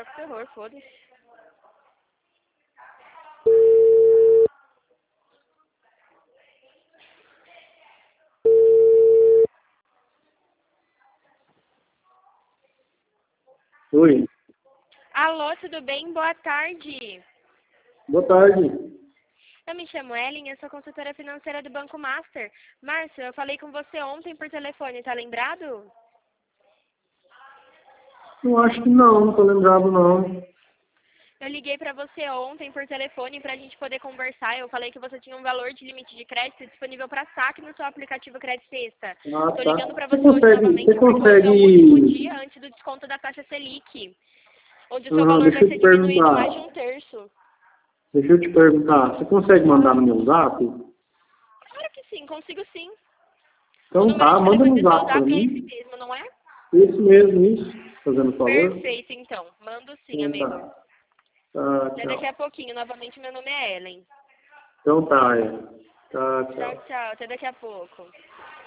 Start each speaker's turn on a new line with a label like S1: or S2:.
S1: só com terror, foda-se.
S2: Oi.
S1: Alô, tudo bem? Boa tarde.
S2: Boa tarde.
S1: Eu me chamo Ellen, eu sou consultora financeira do Banco Master. Márcio, eu falei com você ontem por telefone, tá lembrado?
S2: Eu acho que não tô lembrado não.
S1: Eu liguei pra você ontem por telefone pra gente poder conversar. Eu falei que você tinha um valor de limite de crédito disponível para saque no seu aplicativo Crédito Sexta.
S2: Ah,
S1: Tô
S2: tá.
S1: ligando pra você hoje novamente
S2: Você
S1: porque hoje é o último
S2: consegue...
S1: dia antes do desconto da taxa Selic, onde o seu valor
S2: deixa
S1: vai
S2: eu
S1: ser
S2: te
S1: diminuído
S2: perguntar.
S1: mais de 1/3.
S2: Deixa eu te perguntar. Você consegue mandar no meu zap?
S1: Claro que sim, consigo sim. O
S2: Então
S1: número
S2: tá,
S1: de
S2: manda
S1: telefone
S2: no
S1: do seu
S2: zap pra
S1: zap é esse
S2: mim.
S1: mesmo, não é?
S2: Isso mesmo, isso. Fazendo favor.
S1: Perfeito, então. Mando sim,
S2: Então
S1: amigo.
S2: tá. Tá,
S1: Até daqui a
S2: tchau.
S1: pouquinho. Novamente, meu nome é Ellen.
S2: Então tá, é. Tá,
S1: Tchau,
S2: tchau.
S1: tchau. Até daqui a pouco.